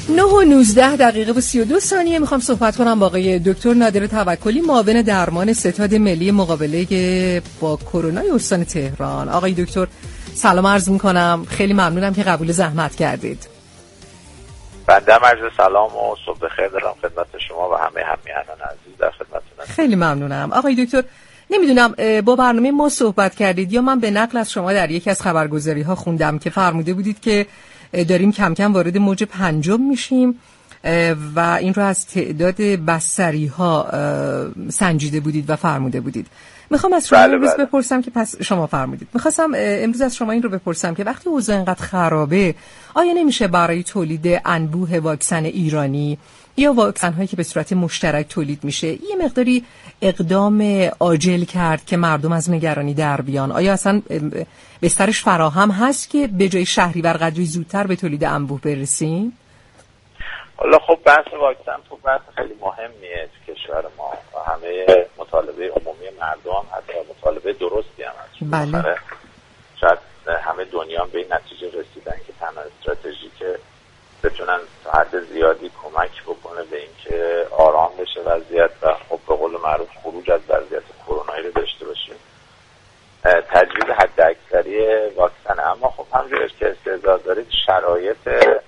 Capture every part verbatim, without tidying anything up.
نه و نوزده دقیقه و سی و دو ثانیه. میخوام صحبت کنم با آقای دکتر نادر توکلی، معاون درمان ستاد ملی مقابله با کرونا استان تهران. آقای دکتر سلام عرض میکنم، خیلی ممنونم که قبول زحمت کردید. بنده عرض سلام و صبح بخیر دارم خدمت شما و همه همیهنان عزیز در خدمتتونم. خیلی ممنونم آقای دکتر. نمیدونم با برنامه ما صحبت کردید یا من به نقل از شما در یکی از خبرگزاری ها خوندم که فرموده بودید که داریم کم کم وارد موج پنجم میشیم و این رو از تعداد بستری ها سنجیده بودید و فرموده بودید. میخوام از شما امروز بله. بپرسم که پس شما فرمودید. میخواستم امروز از شما این رو بپرسم که وقتی اوضاع اینقدر خرابه، آیا نمیشه برای تولید انبوه واکسن ایرانی یا واکسن هایی که به صورت مشترک تولید میشه یه مقداری اقدام عاجل کرد که مردم از نگرانی در بیان؟ آیا اصلا بسترش فراهم هست که به جای شهریور قدری زودتر به تولید انبوه برسیم؟ حالا خب بحث واکسن خب بحث خیلی مهمیه تو کشور ما و همه مطالبه عمومی مردم، حتی مطالبه درستی هم هست. بله. شاید همه دنیا به این نتیجه رسیدن که تنها استراتژی که بتونن تا حد زیادی کمک بکنه به اینکه آرام بشه وضعیت و خب به قول معروف خروج از وضعیت کرونایی رو داشته باشیم تجویز حداکثری واکسن. اما خب همونجوری که استعداد دارید شرایط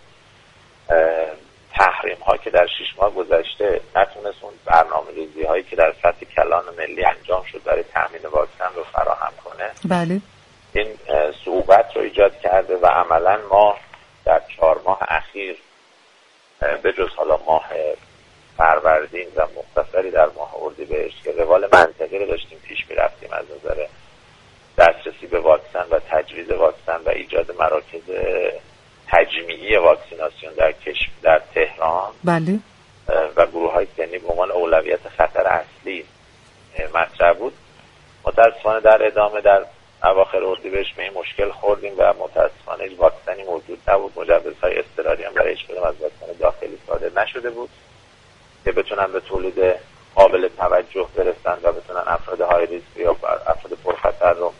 تحریم ها که در شش ماه گذشته نتونست اون برنامه‌ریزی هایی که در سطح کلان ملی انجام شد برای تامین واکسن رو فراهم کنه. بله. این صعوبت رو ایجاد کرده و عملا ما در چهار ماه اخیر به جز حالا ماه فروردین و مختصری در ماه اردیبهشت که روال منطقی رو داشتیم پیش می‌رفتیم از نظر دسترسی به واکسن و تجویز واکسن و ایجاد مراکز تجمیعی واکسیناسیون در کشور در تهران بله. و گروه‌های سنی به عنوان اولویت خطر اصلی مطرح بود. متأسفانه در ادامه در اواخر اردیبهشت به این مشکل خوردیم و متأسفانه هیچ واکسنی موجود نبود. مجوزهای اضطراری هم برای هیچ کدوم از واکسن داخلی صادر نشده بود که بتونن به تولید قابل توجه برسن و بتونن افراد های ریسک یا افراد پرخطر رو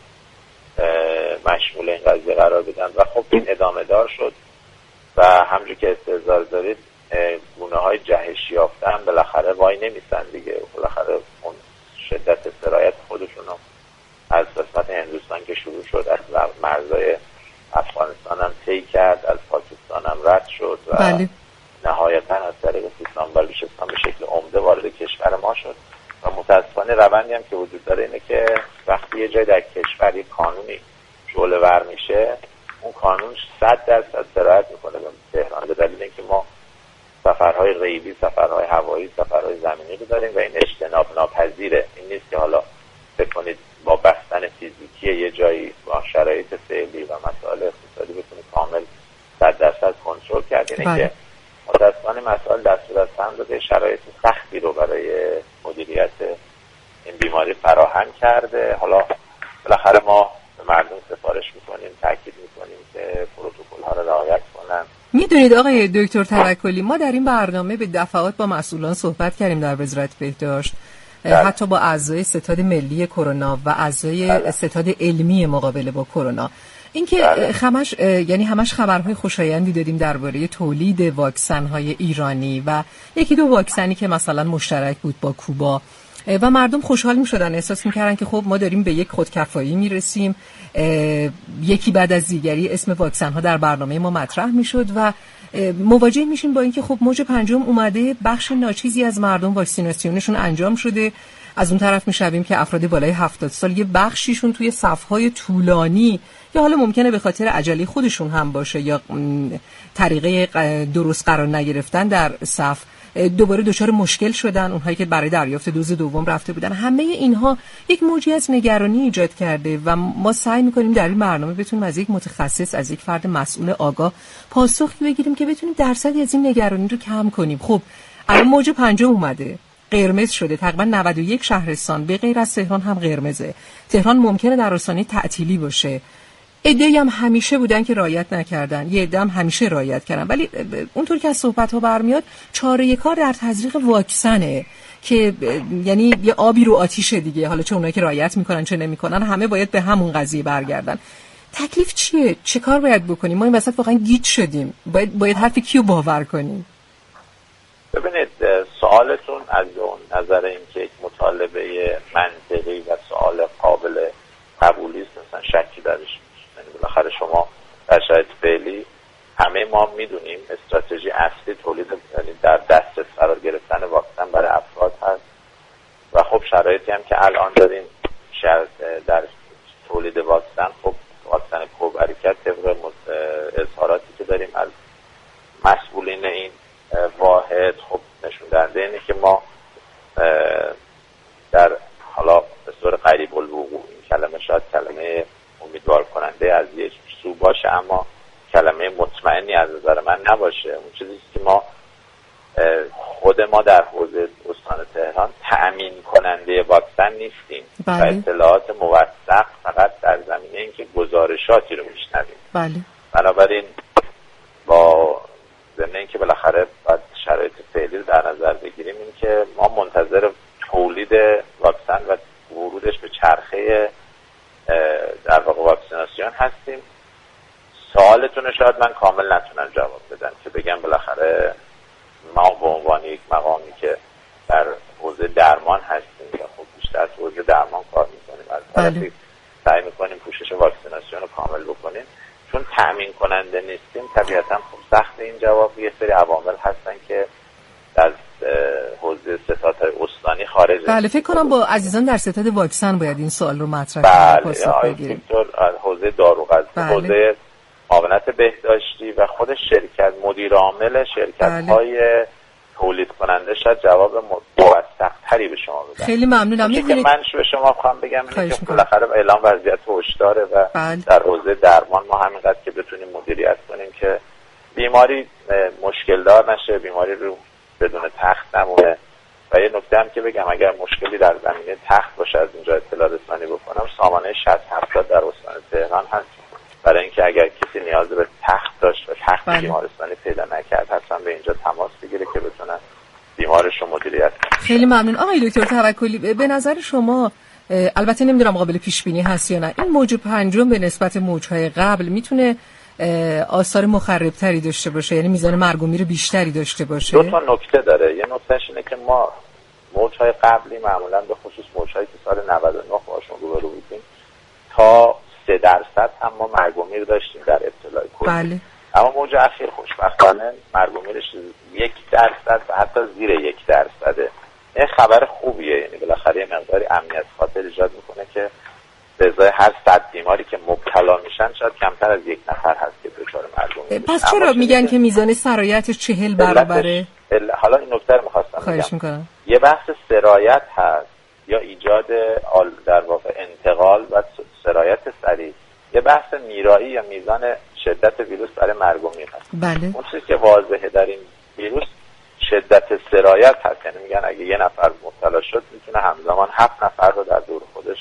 مشمول این قضیه قرار بدن و خب این ادامه دار شد و همونجور که استحضار دارید گونه های جهش یافته هم بالاخره وای نمیسن دیگه. بالاخره اون شدت سرایت خودشون رو از قسمت هندوستان که شروع شد از مرزهای افغانستان هم طی کرد، از پاکستان هم رد شد و بله. نهایتا از طریق سیستان بلوچستان به شکل عمده وارد کشور ما شد و متاسفانه روندی هم که وجود داره اینه که وقتی یه جای در کشور یک قانونی شعله ور میشه اون قانون صد درصد سرایت میکنه به تهران به دلیل اینکه ما سفرهای غیبی، سفرهای هوایی، سفرهای زمینی رو داریم و این اجتناب ناپذیره. این نیست که حالا بکنید با بستن فیزیکی یه جایی با شرایط فعلی و مسائل اقتصادی بتونید کامل صد درصد کنترل کرد. اینه که متاسفانه مسائل دست به دست هم داده، شرایط سختی رو برای مدیریت این بیماری فراهم کرده. حالا بالاخره ما به مردم سفارش میکنیم، تاکید میکنیم که پروتکل ها رو رعایت کنن. میدونید آقای دکتر توکلی، ما در این برنامه به دفعات با مسئولان صحبت کردیم در وزارت بهداشت، بله. حتی با اعضای ستاد ملی کرونا و اعضای بله. ستاد علمی مقابله با کرونا. اینکه بله. همش یعنی همش خبرهای خوشایندی دادیم درباره تولید واکسن‌های ایرانی و یکی دو واکسنی که مثلا مشترک بود با کوبا و مردم خوشحال می‌شدن، احساس می‌کردن که خب ما داریم به یک خودکفایی می‌رسیم. یکی بعد از دیگری اسم واکسن‌ها در برنامه ما مطرح می‌شد و مواجه میشیم با اینکه خب موج پنجم اومده، بخش ناچیزی از مردم واکسیناسیونشون انجام شده. از اون طرف میشویم که افراد بالای هفتاد سال یه بخشیشون توی صف‌های طولانی یا حالا ممکنه به خاطر عجله خودشون هم باشه یا طریقه درست قرار نگرفتن در صف دوباره دچار مشکل شدن، اونهایی که برای دریافت دوز دوم رفته بودن. همه اینها یک موجی از نگرانی ایجاد کرده و ما سعی می‌کنیم در این برنامه بتونیم از یک متخصص، از یک فرد مسئول آگاه پاسخی بگیریم که بتونیم درصدی از این نگرانی رو کم کنیم. خب الان موج پنجم اومده، قرمز شده، تقریبا نود و یک شهرستان به غیر از تهران هم قرمزه. تهران ممکنه در آستانه تعطیلی باشه. عده‌ای هم همیشه بودن که رعایت نکردن، یه عده هم همیشه رعایت کردن، ولی اونطور که از صحبت‌ها برمیاد چاره کار در تزریق واکسنه که یعنی یه آبی رو آتیشه دیگه. حالا چه اونایی که رعایت میکنن چه نمیکنن همه باید به همون قضیه برگردن. تکلیف چیه؟ چه کار باید بکنیم؟ ما این وسط واقعا گیج شدیم. باید باید حرف کیو باور کنیم؟ سوالتون از اون نظر این که یک مطالبه منطقی و سوال قابل قبولی است، مثلا شکی درش نیست. یعنی بالاخره شما در شرایط فعلی همه ما میدونیم استراتژی اصلی تولید، یعنی در دسترس قرار گرفتن واکسن برای افراد هست و خب شرایطی هم که الان داریم در تولید واکسن، خب واکسن کوبریکت طبق اظهاراتی که داریم از مسئولین این واحد خب نشون دهنده اینه که ما در حالا به صورت قریب الوقوع، این کلمه شاید کلمه امیدوار کننده از یک سو باشه اما کلمه مطمئنی از نظر من نباشه. اون چیزی که ما خود ما در حوزه استان تهران تأمین کننده واکسن نیستیم و اطلاعات موثق فقط در زمینه این که گزارشاتی رو میشنویم. بله. بنابراین با ضمن اینکه بالاخره باید شرایط فعلی رو در نظر بگیریم، این که ما منتظر تولید واکسن و ورودش به چرخه در واقع واکسیناسیون هستیم. سوالتون رو شاید من کامل نتونم جواب بدم که بگم بالاخره ما به عنوان یک مقامی که در حوزه درمان هستیم و خب بیشتر تو حوزه درمان کار میکنیم، از طرفی سعی میکنیم پوشش واکسیناسیون رو کامل بکنیم. چون تأمین کننده نیستیم طبیعتا خب سخت این جواب. یه سری عوامل هستن که از حوزه ستادهای استانی خارج. بله، فکر کنم با عزیزان در ستاد واکسن باید این سوال رو مطرح کنیم. بله، پاسخ بگیریم. حوزه داروغذا، بله. حوزه معاونت بهداشتی و خود شرکت، مدیر عامل شرکت‌های بله. تولید کننده شاید جواب موثق‌تری به شما بدن. خیلی ممنونم. می‌دونید من به شما خواهم بگم اینه که بالاخره اعلام وضعیت هشداره و بله. در حوزه درمان ما همینقدر که بتونیم مدیریت کنیم که بیماری مشکل دار نشه، بیماری رو بدون تخت نمونه. و یه نکته هم که بگم اگر مشکلی در زمینه تخت باشه از اینجا اطلاع رسانی بکنم، سامانه شصت هفتاد در استان تهران هست برای اینکه اگر کسی نیاز به تخت داشت و تخت بله. بیمارستانی پیدا نکرد حتما به اینجا تماس بگیره که بتونن بیمارش رو مدیریت کنه. خیلی ممنون. آقای دکتر توکلی، به نظر شما البته نمیدونم قابل پیش بینی هست یا نه، این موج پنجم به نسبت موج‌های قبل میتونه آثار مخربتری داشته باشه، یعنی میزان مرگ و میر بیشتری داشته باشه؟ دو تا نکته داره. یه نکتهش اینه که ما موج‌های قبلی معمولا به خصوص موج‌هایی که سال نود و نه باشون روبرو بودیم تا سه درصد هم ما مرگ و میر داشتیم در ابتلای کرونا. بله. اما موج اخیر خوشبختانه مرگ و میرش یک درصد و حتی زیر یک درصده. این خبر خوبیه، یعنی بالاخره مقداری امنیت خاطر ایجاد میکنه که به ازای هر صد بیماری که مبتلا میشن شاید کمتر از یک نفر هست که دچار مرگ و میر. پس چرا میگن که میزان سرایتش چهل برابره؟ حالا این نکته رو می‌خواستم خواهش میکنم. یه بحث سرایت هست یا ایجاد در واقع انتقال و سرایت سریع، یه بحث میرایی یا میزان شدت ویروس برای مرگ و میر هست. بله. اون چیزی که واضحه در این ویروس شدت سرایت هست، یعنی میگن اگه یه نفر مبتلا شد میتونه همزمان هفت نفر رو در دور خودش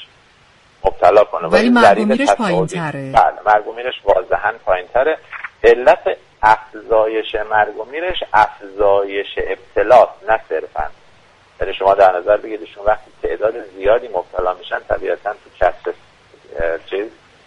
مبتلا کنه، ولی مرگ و میرش پایین‌تره. بله، مرگ و میرش واضحاً پایین‌تره. علت افزایش مرگ و میرش افزایش ابتلاست نه صرفاً. یعنی شما در نظر بگیرید شما وقتی تعداد زیادی مبتلا میشن طبیعتاً تو کسر چیز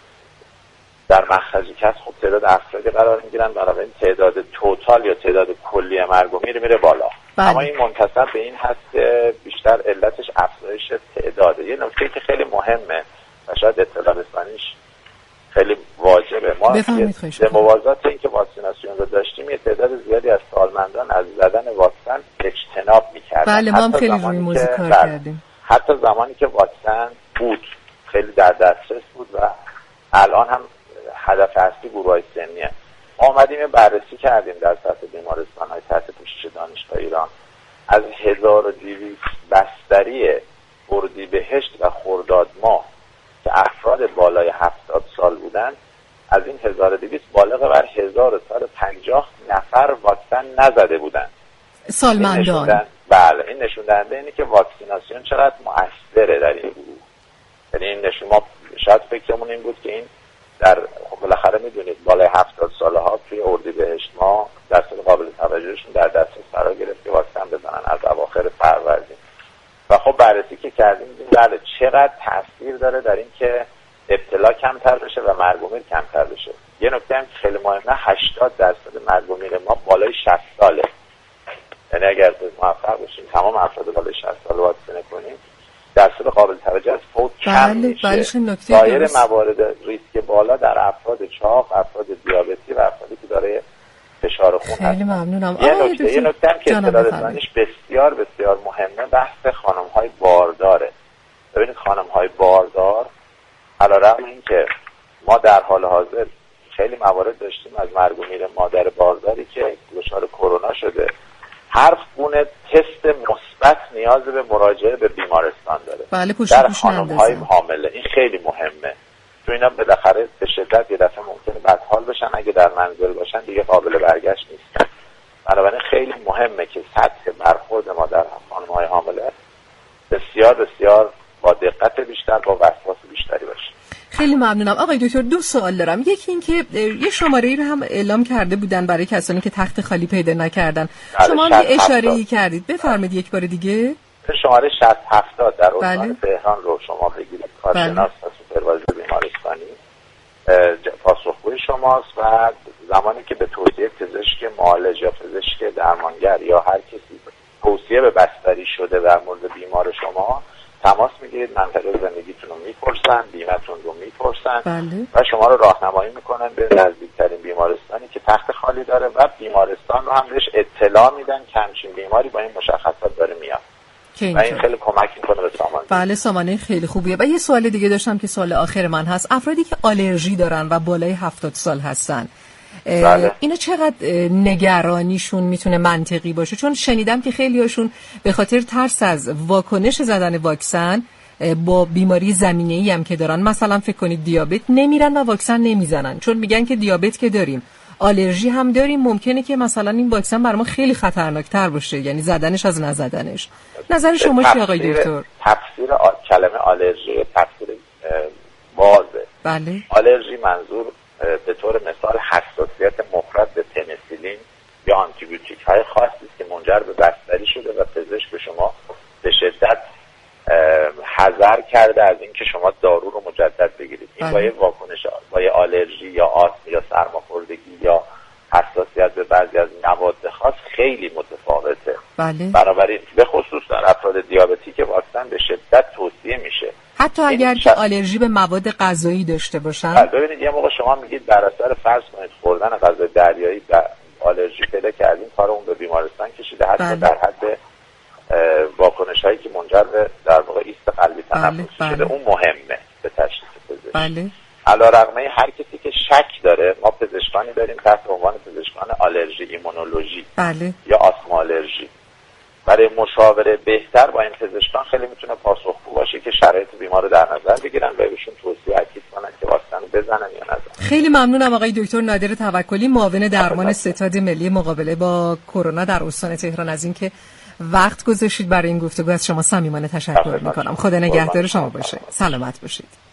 در مخرج کسر خب تعداد افرادی قرار میگیرن، بنابراین تعداد توتال یا تعداد کلی مرگ و میر میره بالا. بله. اما این منتسب به این هست که بیشتر علتش افزایش تعداده. یه نکته که خیلی مهمه و شاید اطلاع رسانیش خیلی واجبه، ما به موازات این که واکسیناسیون رو داشتیم یه تعداد زیادی از سالمندان از زدن واکسن اجتناب میکردن. بله، ما هم خیلی روی موضوع کار کردیم. حتی زمانی که واکسن بود خیلی در دسترس بود و الان هم هدف اصلی گروه‌های سنیه. ما اومدیم بررسی کردیم در سطح بیمارستان‌های تحت پوشش دانشگاه ایران از هزار و دویست بستری اردیبهشت و خرداد ماه که افراد بالای هفتاد سال بودن، از این هزار و دویست بالغ بر هزار و پنجاه نفر واکسن نزده بودن. سالمندان. بله، این نشون دهنده اینه که واکسیناسیون چقدر مؤثره در این گروه. یعنی این نشون، ما شاید فکرمون این بود که این در خب بالاخره میدونید بالای هفتاد ساله ها توی اردیبهشت ما درصد قابل توجهشون در دسترس قرار گرفت که واکسن بزنن از اواخر فروردین. و خب بررسی که کردیم دیدیم بله چقدر تاثیر داره در این که ابتلا کمتر بشه و مرگ و میر کمتر بشه. یه نکته هم خیلی مهمه، هشتاد درصد مرگ و میر ما بالای شصت ساله. یعنی اگر موفق باشیم کم میشه. سایر موارد ریسک بالا در افراد چاق، افراد دیابتی و افرادی که داره فشار خون هست. خیلی ممنونم. یه نکته یه نکته هم که اطلاع رسانیش بسیار بسیار مهمه، بحث خانم‌های بارداره. ببینید خانم‌های باردار علیرغم اینکه ما در حال حاضر خیلی موارد داشتیم از مرگ و میر مادر بارداری که دچار کرونا شده، هر گونه تست مثبت نیاز به مراجعه به بیمارستان داره. بله، در خانم‌های حامله این خیلی مهمه. تو اینا بالاخره به شدت یه دفعه ممکنه بدحال بشن، اگه در منزل باشن دیگه قابل برگشت نیستن. بنابراین خیلی مهمه که سطح برخورد ما در خانم‌های حامله بسیار بسیار با دقت بیشتر، با وسواس بیشتری باشه. خیلی ممنونم آقای دکتر. دو سوال دارم. یکی این که یه شماره‌ای رو هم اعلام کرده بودن برای کسانی که تخت خالی پیدا نکردن. شما هم اشاره‌ای کردید، بفرمایید یک بار دیگه. شماره شصت هفتاد در استان تهران رو شما بگیرید، کارشناس و سوپروایزر بیمارستانی پاسخگوی شماست و زمانی که به توصیه پزشک معالج یا پزشک درمانگر یا هر کسی توصیه به بستری شده در مورد بیمار شما تماس میگیرید، منطقه زندگیتون رو میپرسن، بیمتون رو میپرسن بله. و شما رو راهنمایی میکنن به نزدیکترین بیمارستانی که تخت خالی داره و بیمارستان رو هم بهش اطلاع میدن که همچین بیماری با این مشخصات داره میاد و این خیلی کمک میکنه به سامانه. بله، سامانه خیلی خوبیه. و یه سوال دیگه داشتم که سوال آخر من هست. افرادی که آلرژی دارن و بالای هفتاد سال هستن، بله. اینا چقدر نگرانیشون میتونه منطقی باشه؟ چون شنیدم که خیلی هاشون به خاطر ترس از واکنش زدن واکسن با بیماری زمینه‌ای هم که دارن، مثلا فکر کنید دیابت، نمیرن و واکسن نمیزنن چون میگن که دیابت که داریم، آلرژی هم داریم، ممکنه که مثلا این واکسن برای ما خیلی خطرناکتر باشه، یعنی زدنش از نزدنش. نظر شما چیه آقای دکتر؟ تفسیر آ... کلمه آلرژی تفسیر بازه. بله. آلرژی منظور به طور مثال حساسیت مفرط به پنیسیلین یا آنتیبیوتیک های خاصی است که منجر به بستری شده و پزشک به شما به شدت حذر کرده از اینکه شما دارو رو مجدد بگیرید. این با یه واکنش با یه آلرژی یا آسم یا سرماخوردگی یا حساسیت به بعضی از مواد خاص خیلی متفاوته. بله. بنابراین به خصوص در افراد دیابتی که واکسن به شدت توصیه میشه، حتی اگر که آلرژی به مواد غذایی داشته باشن. بله. ببینید یه موقع شما میگید بر اثر فرض کنید خوردن غذای دریایی آلرژی پیدا کردیم، کار اون به بیمارستان کشیده، حتی بله. در حد واکنش هایی که منجر به در واقع ایست قلبی تنفسی بله. شده، اون مهمه به تشخیص پزشک. بله. علیرغم هر کسی که شک داره، ما پزشکانی داریم تحت عنوان پزشکان آلرژی ایمونولوژی بله. یا آسم آلرژی. برای مشاوره بهتر با این پزشکان خیلی میتونه پاسخگو باشه که شرایط بیمار رو در نظر بگیرن و بهشون توصیه اکید کنن که واکسن بزنن یا نزنن. خیلی ممنونم آقای دکتر نادر توکلی، معاون درمان ستاد ملی مقابله با کرونا در استان تهران، از اینکه وقت گذاشتید برای این گفتگو. از شما صمیمانه تشکر میکنم. خدا نگهدار شما باشه. سلامت باشید.